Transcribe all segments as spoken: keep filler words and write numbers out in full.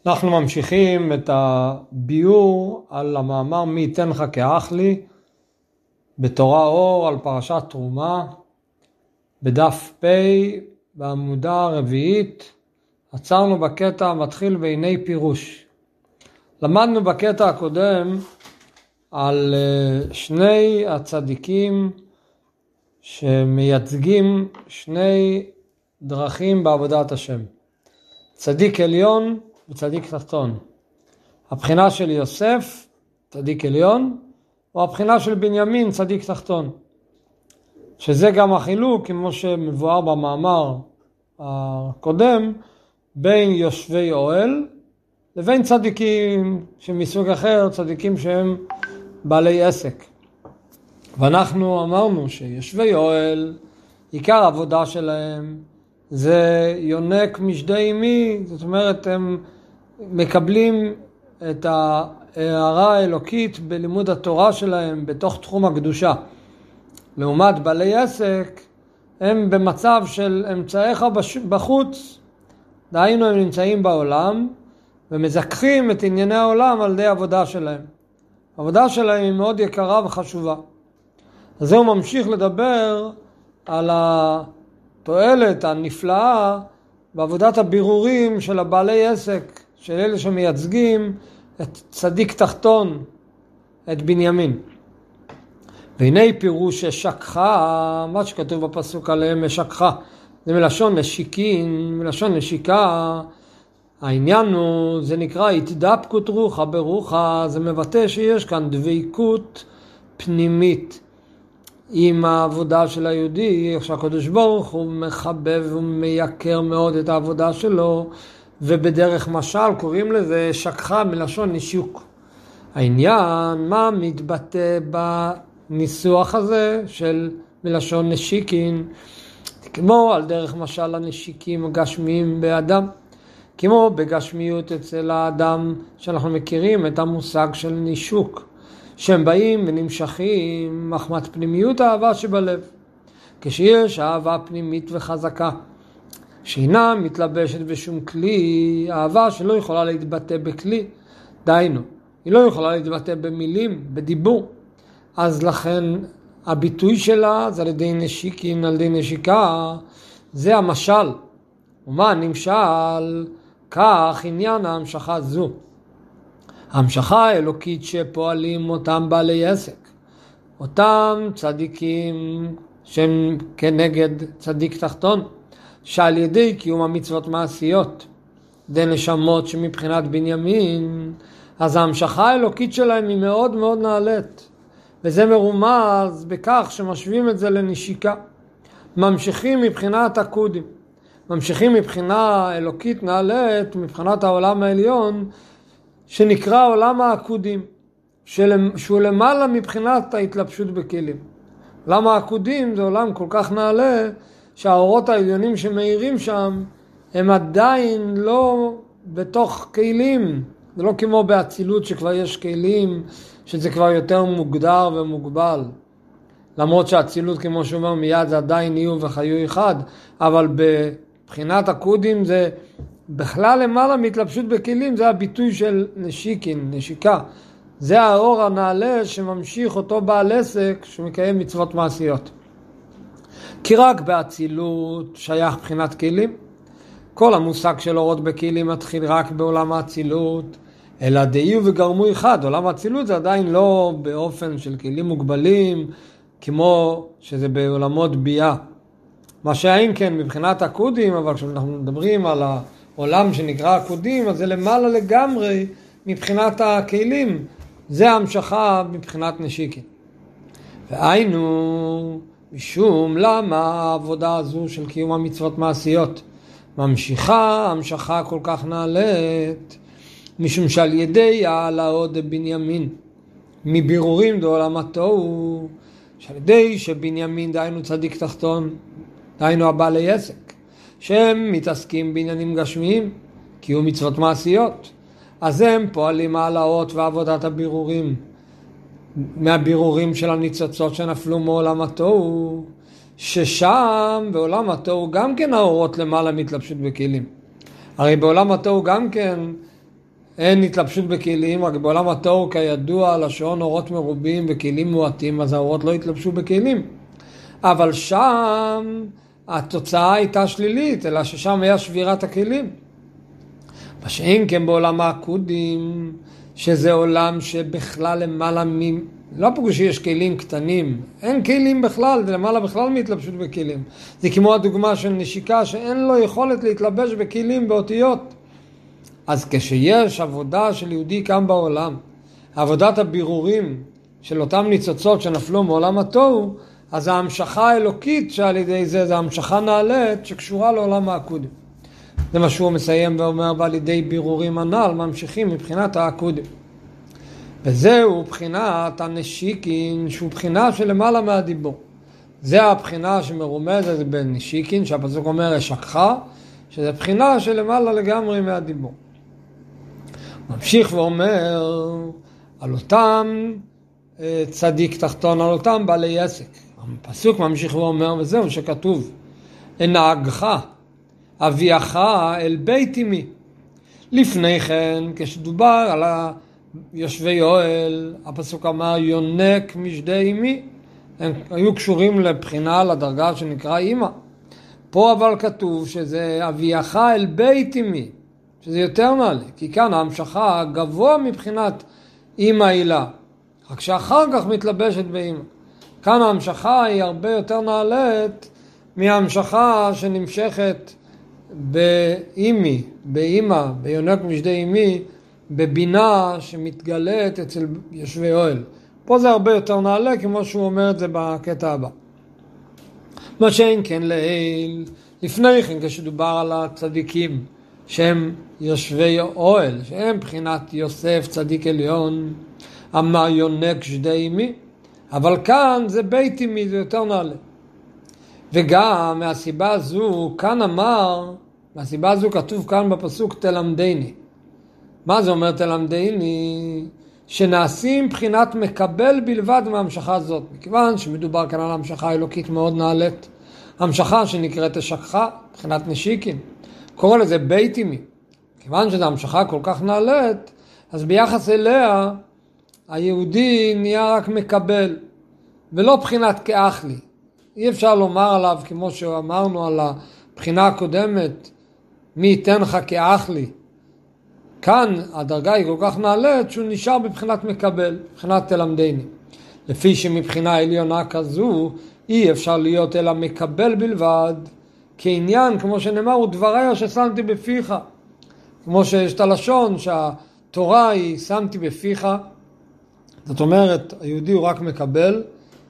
אנחנו ממשיכים את הביור על המאמר מי ייתן לך כאח לי בתורה אור על פרשת תרומה בדף פ' בעמודה הרביעית. עצרנו בקטע המתחיל והנה פירוש. למדנו בקטע הקודם על שני הצדיקים שמייצגים שני דרכים בעבודת השם, צדיק עליון וצדיק תחתון. הבחינה של יוסף צדיק עליון או הבחינה של בנימין צדיק תחתון, שזה גם החילוק כמו שמבואר במאמר הקודם בין יושבי אוהל לבין צדיקים שמסוג אחר, צדיקים שהם בעלי עסק. ואנחנו אמרנו שיושבי אוהל עיקר העבודה שלהם זה יונק משדי אמי, זאת אומרת הם מקבלים את ההערה האלוקית בלימוד התורה שלהם בתוך תחום הקדושה. לעומת בעלי עסק הם במצב של אמצעיך בחוץ, דהיינו הם נמצאים בעולם ומזכחים את ענייני העולם על ידי העבודה שלהם. העבודה שלהם היא מאוד יקרה וחשובה. אז הוא ממשיך לדבר על התועלת הנפלאה בעבודת הבירורים של הבעלי עסק, של אלה שמייצגים את צדיק תחתון, את בנימין. והנה פירוש השכחה, מה שכתוב בפסוק עליהם השכחה, זה מלשון נשיקין, מלשון נשיקה. העניין הוא, זה נקרא התדבקות רוחה ברוחה, זה מבטא שיש כאן דבקות פנימית עם העבודה של היהודי, שהקדוש ברוך הוא מחבב ומייקר מאוד את העבודה שלו, ובדרך משל קוראים לזה שקחה מלשון נישוק. העניין, מה מתבטא בניסוח הזה של מלשון נשיקין? כמו על דרך משל הנשיקים הגשמיים באדם, כמו בגשמיות אצל האדם שאנחנו מכירים את המושג של נישוק, שהם באים ונמשכים מחמת פנימיות האהבה שבלב. כשיש אהבה פנימית וחזקה שאינה מתלבשת בשום כלי, אהבה שלא יכולה להתבטא בכלי, דהיינו היא לא יכולה להתבטא במילים, בדיבור, אז לכן הביטוי שלה זה על ידי נשיקין, על ידי נשיקה. זה המשל. ומה נמשל? כך עניין ההמשכה זו, ההמשכה האלוקית שפועלים אותם בעלי עסק, אותם צדיקים שהם כנגד צדיק תחתון, שעל ידי קיום המצוות מעשיות, די נשמות שמבחינת בנימין, אז ההמשכה האלוקית שלהם היא מאוד מאוד נעלית, וזה מרומז בכך שמשווים את זה לנשיקה. ממשיכים מבחינת הקודים, ממשיכים מבחינה אלוקית נעלית, מבחינת העולם העליון, שנקרא עולם העקודים, שהוא למעלה מבחינת ההתלבשות בכלים. עולם העקודים זה עולם כל כך נעלה, שהאורות העליונים שמאירים שם, הם עדיין לא בתוך כלים. זה לא כמו באצילות שכבר יש כלים, שזה כבר יותר מוגדר ומוגבל. למרות שהאצילות, כמו שאומר מיד, זה עדיין יהיו וחיו אחד, אבל בבחינת הקודים זה בכלל למעלה מהתלבשות בכלים, זה הביטוי של נשיקין, נשיקה. זה האור הנעלה שממשיך אותו בעל עסק שמקיים מצוות מעשיות. כי רק באצילות שייך בחינת כלים. כל המושג של אורות בכלים מתחיל רק בעולם האצילות, אלא דהיו וגרמו אחד. עולם האצילות זה עדיין לא באופן של כלים מוגבלים, כמו שזה בעולמות בייה. מה שהאם כן מבחינת הקודים, אבל כשאנחנו מדברים על העולם שנקרא הקודים, אז זה למעלה לגמרי מבחינת הכלים. זה ההמשכה מבחינת נשיקין. והיינו, משום למה העבודה הזו של קיום המצוות מעשיות ממשיכה, המשכה כל כך נעלית, משום שעל ידי העלאות בנימין מבירורים דעולם התוהו, שעל ידי שבנימין דהיינו צדיק תחתון, דהיינו הבעלי עסק, שהם מתעסקים בעניינים גשמיים, קיום מצוות מעשיות, אז הם פועלים העלאות ועבודת הבירורים, מהבירורים של הניצוצות שנפלו מעולם התוהו, ששם בעולם התוהו גם כן האורות למעלה מתלבשות בכלים. הרי בעולם התוהו גם כן אין התלבשות בכלים, רק בעולם התור כידוע לשון אורות מרובים וכלים מועטים, אז האורות לא התלבשו בכלים. אבל שם התוצאה הייתה שלילית, אלא ששם היה שבירת הכלים. שאין כן בעולם העקודים, שזה עולם שבכלל למעלה מ... לא פוגש שיש כלים קטנים, אין כלים בכלל, זה למעלה בכלל מתלבשות בכלים. זה כמו הדוגמה של נשיקה שאין לו יכולת להתלבש בכלים באותיות. אז כשיש עבודה של יהודי כאן בעולם, עבודת הבירורים של אותם ניצוצות שנפלו מעולם התוהו, אז ההמשכה האלוקית שעל ידי זה, זה המשכה נעלית שקשורה לעולם העקודים. זה מה שהוא מסיים ואומר, ועל ידי בירורים הנ"ל ממשיכים מבחינת העקודים. וזהו בחינת הנשיקין, שהוא בחינה של למעלה מהדיבור. זה הבחינה שמרומזת בין נשיקין, שהפסוק אומר אשכחה, שזה בחינה של למעלה לגמרי מהדיבור. ממשיך ואומר על אותם צדיק תחתון, על אותם בעלי עסק. הפסוק ממשיך ואומר, וזהו שכתוב, אנהגך אביאך אל בית אמי. לפני כן, כשדובר על יושבי אוהל, הפסוק אמר יונק משדי אמי. הם היו קשורים לבחינה לדרגה שנקרא אמא. פה אבל כתוב שזה אביאך אל בית אמי, שזה יותר נעלה, כי כאן ההמשכה גבוה מבחינת אמא הילה, רק שאחר כך מתלבשת באמא. כאן ההמשכה היא הרבה יותר נעלית מההמשכה שנמשכת באמי, באמא, ביונק משדי אמי, בבינה שמתגלית אצל יושבי אוהל. פה זה הרבה יותר נעלה, כמו שהוא אומר את זה בקטע הבא. מה שאין כן לעיל, לפני כן כשדובר על הצדיקים שהם יושבי אוהל, שהם בחינת יוסף צדיק עליון, אמר יונק שדי אמי, אבל כאן זה בית אמי, זה יותר נעלה. וגם מהסיבה הזו, כאן אמר, מהסיבה הזו כתוב כאן בפסוק תלמדני. מה זה אומר תלמדני? שנעשים בחינת מקבל בלבד מההמשכה הזאת, מכיוון שמדובר כאן על המשכה אלוקית מאוד נעלית, המשכה שנקראת השכחה, בחינת נשיקין, קורא לזה בית אמי. כיוון שזו המשכה כל כך נעלית, אז ביחס אליה היהודי נהיה רק מקבל, ולא בחינת כאח לי. אי אפשר לומר עליו, כמו שאמרנו על הבחינה הקודמת, מי ייתן לך כאח לי. כאן הדרגה היא כל כך נעלית שהוא נשאר בבחינת מקבל, בבחינת תלמדני. לפי שמבחינה עליונה כזו אי אפשר להיות אלא מקבל בלבד, כעניין, כמו שנאמר, הוא דברי ששמתי בפיך. כמו שיש את הלשון שהתורה היא שמתי בפיך, זאת אומרת היהודי הוא רק מקבל,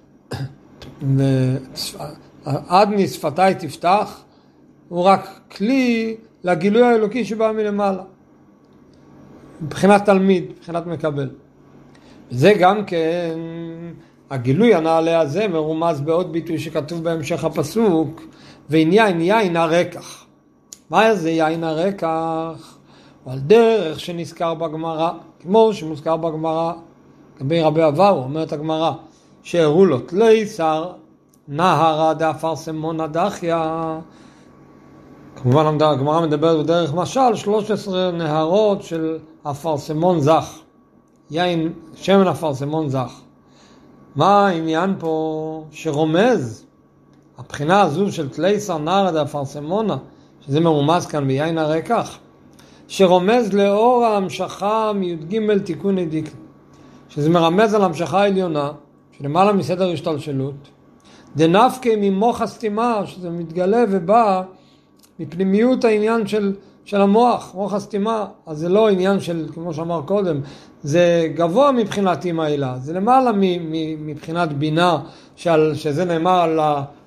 עדני שפתיי תפתח, הוא רק כלי לגילוי האלוקי שבא מלמעלה. מבחינת תלמיד, מבחינת מקבל. זה גם כן, הגילוי הנעלה הזה מרומז בעוד ביטוי שכתוב בהמשך הפסוק, ועניין יין הרקח. מה זה יין הרקח? הוא על דרך שנזכר בגמרא, כמו שמוזכר בגמרא, לגבי רבי אבאו, אומרת הגמרא, שהראו לו תלי שר, נהרה דאפרסמונה דחיה. כמובן הגמרא מדברת בדרך משל, שלוש עשרה נהרות של אפרסמון זך. יין, שמן אפרסמון זך. מה העניין פה שרומז? הבחינה הזו של תלי שר נהרה דאפרסמונה, שזה מרומז כאן ביין הרקח, שרומז לאור ההמשכה מי"ג תיקון הדיקן, שזה מרמז על המשכה העליונה, שלמעלה מסדר השתלשלות, דנפקה ממוח הסתימה, שזה מתגלה ובא מפנימיות העניין של, של המוח, מוח הסתימה. אז זה לא עניין של, כמו שאמר קודם, זה גבוה מבחינת אימא הילה, זה למעלה מבחינת בינה, של, שזה נאמר על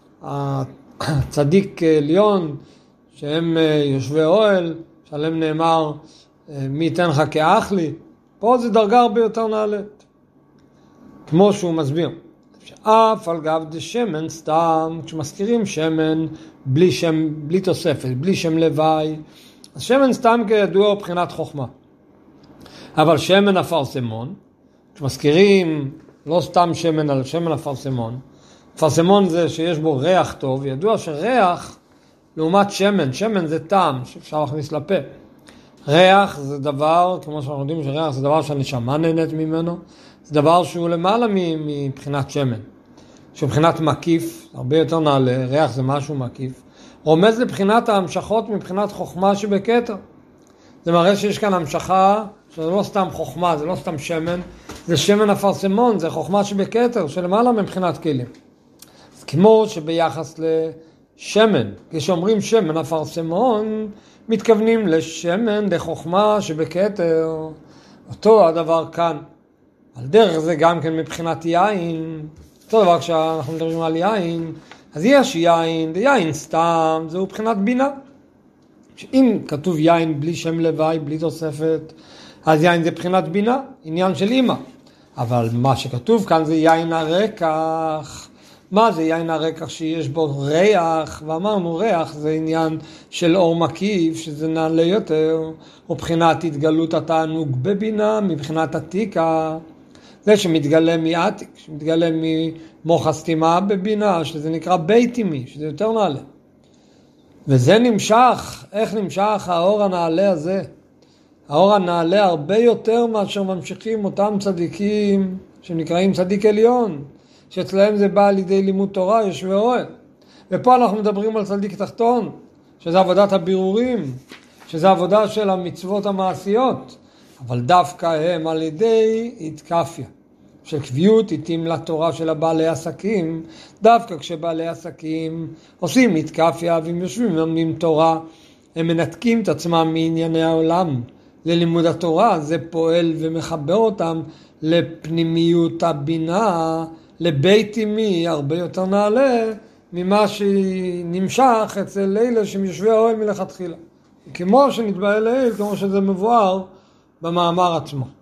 הצדיק עליון, שהם יושבי אוהל, שעליהם נאמר מי ייתן לך כאח לי. פה זה דרגה הרבה יותר נעלית, כמו שהוא מסביר. שאף על גב דשמן סתם, כשמזכירים שמן בלי שם, בלי תוספת, בלי שם לוואי, אז שמן סתם כידוע הוא בחינת חוכמה. אבל שמן אפרסמון, כשמזכירים לא סתם שמן על שמן אפרסמון, אפרסמון זה שיש בו ריח טוב, ידוע שריח לעומת שמן, שמן זה טעם שאפשר להכניס לפה. ריח זה דבר, כמו שאנחנו יודעים שריח זה דבר שהנשמה נהנית ממנו, זה דבר שהוא למעלה מבחינת שמן, שהוא מבחינת מקיף, הרבה יותר נעלה, ריח זה משהו מקיף, רומז לבחינת ההמשכות מבחינת חוכמה שבכתר. זה מראה שיש כאן המשכה, שזה לא סתם חוכמה, זה לא סתם שמן, זה שמן אפרסמון, זה חוכמה שבכתר, שלמעלה מבחינת כלים. אז כמו שביחס לשמן, כשאומרים שמן אפרסמון, מתכוונים לשמן, לחוכמה שבכתר, אותו הדבר כאן. על דרך זה גם כן מבחינת יין, אותו דבר כשאנחנו מדברים על יין, אז יש יין, זה יין סתם, זהו מבחינת בינה. אם כתוב יין בלי שם לוואי, בלי תוספת, אז יין זה מבחינת בינה, עניין של אמא. אבל מה שכתוב כאן זה יין הרקח. מה זה יין הרקח שיש בו ריח? ואמרנו ריח זה עניין של אור מקיף, שזה נעלה יותר, ובחינת התגלות התענוג בבינה, מבחינת עתיקה. זה שמתגלה מעתיק, שמתגלה ממוח הסתימה בבינה, שזה נקרא בית אמי, שזה יותר נעלה. וזה נמשך, איך נמשך האור הנעלה הזה? האור הנעלה הרבה יותר מאשר ממשיכים אותם צדיקים שנקראים צדיק עליון, שאצלהם זה בא לידי לימוד תורה, יושבי אוהל. ופה אנחנו מדברים על צדיק תחתון, שזה עבודת הבירורים, שזה עבודה של המצוות המעשיות, אבל דווקא הם על ידי התקפיה. של קביעות איתים לתורה של הבעלי עסקים, דווקא כשבעלי עסקים עושים התקפיה והם יושבים ולומדים תורה, הם מנתקים את עצמם מענייני העולם ללימוד התורה, זה פועל ומחבר אותם לפנימיות הבינה, לבית אמי הרבה יותר נעלה ממה שנמשך אצל אלה שהם יושבי האוהל מלכתחילה. כמו שנתבהל לעיל, כמו שזה מבואר במאמר עצמו.